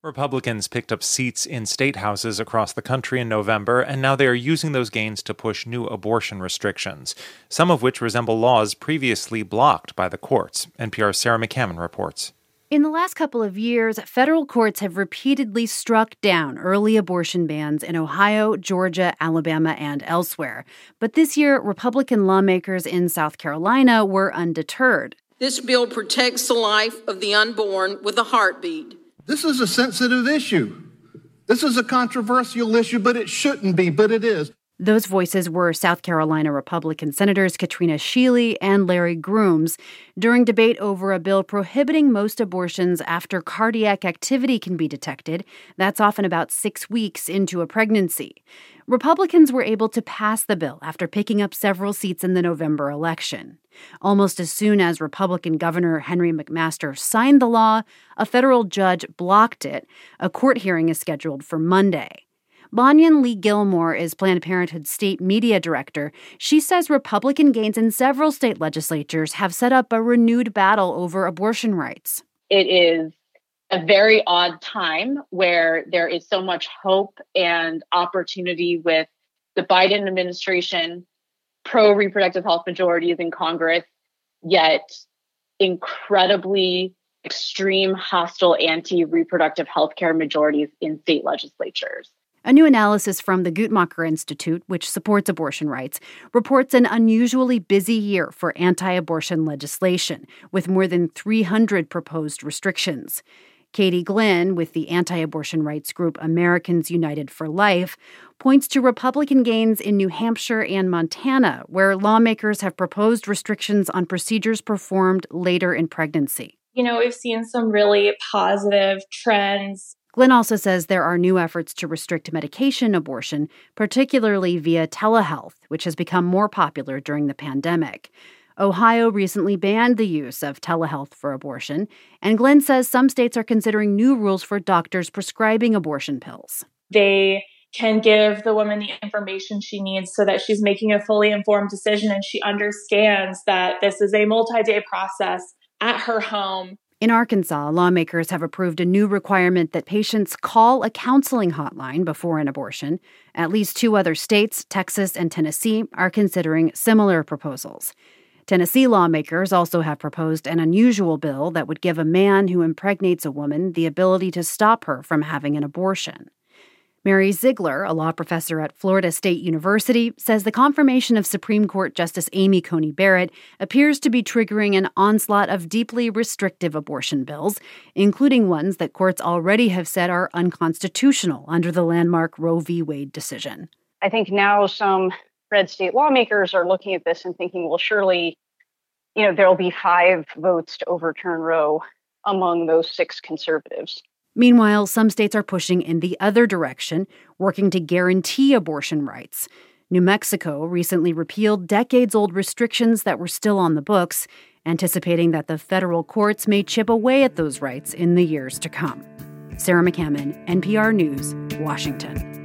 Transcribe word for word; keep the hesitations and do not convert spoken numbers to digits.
Republicans picked up seats in state houses across the country in November, and now they are using those gains to push new abortion restrictions, some of which resemble laws previously blocked by the courts. N P R's Sarah McCammon reports. In the last couple of years, federal courts have repeatedly struck down early abortion bans in Ohio, Georgia, Alabama, and elsewhere. But this year, Republican lawmakers in South Carolina were undeterred. This bill protects the life of the unborn with a heartbeat. This is a sensitive issue. This is a controversial issue, but it shouldn't be, but it is. Those voices were South Carolina Republican Senators Katrina Shealy and Larry Grooms during debate over a bill prohibiting most abortions after cardiac activity can be detected. That's often about six weeks into a pregnancy. Republicans were able to pass the bill after picking up several seats in the November election. Almost as soon as Republican Governor Henry McMaster signed the law, a federal judge blocked it. A court hearing is scheduled for Monday. Bonyan Lee Gilmore is Planned Parenthood's state media director. She says Republican gains in several state legislatures have set up a renewed battle over abortion rights. It is a very odd time where there is so much hope and opportunity with the Biden administration, pro-reproductive health majorities in Congress, yet incredibly extreme, hostile, anti-reproductive health care majorities in state legislatures. A new analysis from the Guttmacher Institute, which supports abortion rights, reports an unusually busy year for anti-abortion legislation, with more than three hundred proposed restrictions. Katie Glynn, with the anti-abortion rights group Americans United for Life, points to Republican gains in New Hampshire and Montana, where lawmakers have proposed restrictions on procedures performed later in pregnancy. You know, we've seen some really positive trends. Glynn also says there are new efforts to restrict medication abortion, particularly via telehealth, which has become more popular during the pandemic. Ohio recently banned the use of telehealth for abortion, and Glynn says some states are considering new rules for doctors prescribing abortion pills. They can give the woman the information she needs so that she's making a fully informed decision and she understands that this is a multi-day process at her home. In Arkansas, lawmakers have approved a new requirement that patients call a counseling hotline before an abortion. At least two other states, Texas and Tennessee, are considering similar proposals. Tennessee lawmakers also have proposed an unusual bill that would give a man who impregnates a woman the ability to stop her from having an abortion. Mary Ziegler, a law professor at Florida State University, says the confirmation of Supreme Court Justice Amy Coney Barrett appears to be triggering an onslaught of deeply restrictive abortion bills, including ones that courts already have said are unconstitutional under the landmark Roe v. Wade decision. I think now some red state lawmakers are looking at this and thinking, well, surely, you know, there'll be five votes to overturn Roe among those six conservatives. Meanwhile, some states are pushing in the other direction, working to guarantee abortion rights. New Mexico recently repealed decades-old restrictions that were still on the books, anticipating that the federal courts may chip away at those rights in the years to come. Sarah McCammon, N P R News, Washington.